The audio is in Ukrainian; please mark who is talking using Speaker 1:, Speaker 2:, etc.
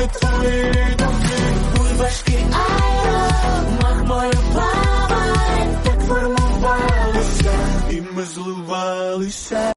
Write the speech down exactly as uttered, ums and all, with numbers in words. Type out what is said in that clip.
Speaker 1: це твої думки. Бульбашки айро, махмою плавай, так формувалися, і ми зливалися.